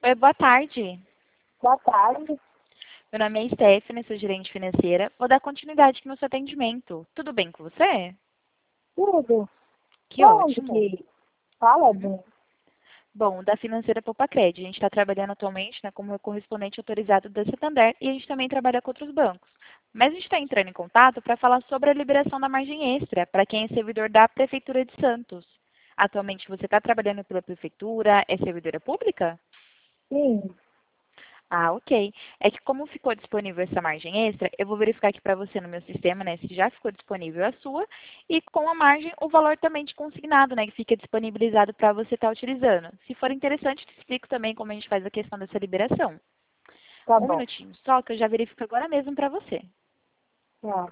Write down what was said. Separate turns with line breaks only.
Oi, boa tarde.
Boa tarde.
Meu nome é Stephanie, sou gerente financeira. Vou dar continuidade aqui no seu atendimento. Tudo bem com você?
Tudo.
Que
Da onde
ótimo.
que fala,
Uhum.
bem?
Bom, da Financeira Poupa-Cred. A gente está trabalhando atualmente, né, como correspondente autorizado da Santander e a gente também trabalha com outros bancos. Mas a gente está entrando em contato para falar sobre a liberação da margem extra para quem é servidor da Prefeitura de Santos. Atualmente você está trabalhando pela Prefeitura, é servidora pública?
Sim.
Ah, ok. É que como ficou disponível essa margem extra, eu vou verificar aqui para você no meu sistema, né, se já ficou disponível a sua, e com a margem, o valor também de consignado, né, que fica disponibilizado para você estar utilizando. Se for interessante, eu te explico também como a gente faz a questão dessa liberação.
Tá
Um
bom.
minutinho só, que eu já verifico agora mesmo para você.
Tá.